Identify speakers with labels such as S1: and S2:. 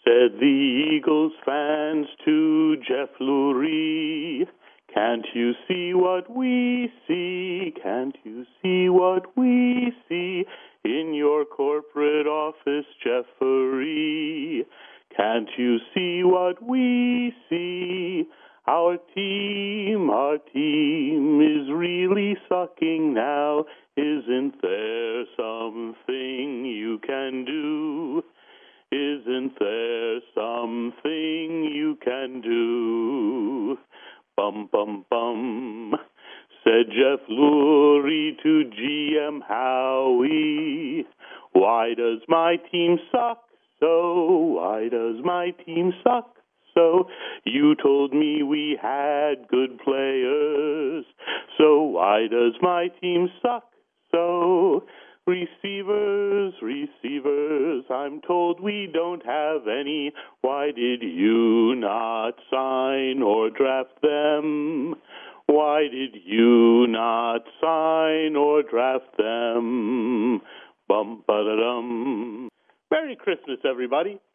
S1: Said the Eagles fans to Jeff Lurie, can't you see what we see? Can't you see what we see in your corporate office, Jeffrey? Can't you see what we see? Our team is really sucking now. Isn't there something you can do? Isn't there something you can do? Bum, bum, bum, said Jeff Lurie to GM Howie. Why does my team suck so? Why does my team suck so? You told me we had good players, so why does my team suck so? Receivers, I'm told we don't have any. Why did you not sign or draft them? Why did you not sign or draft them? Bum-ba-da-dum. Merry Christmas, everybody.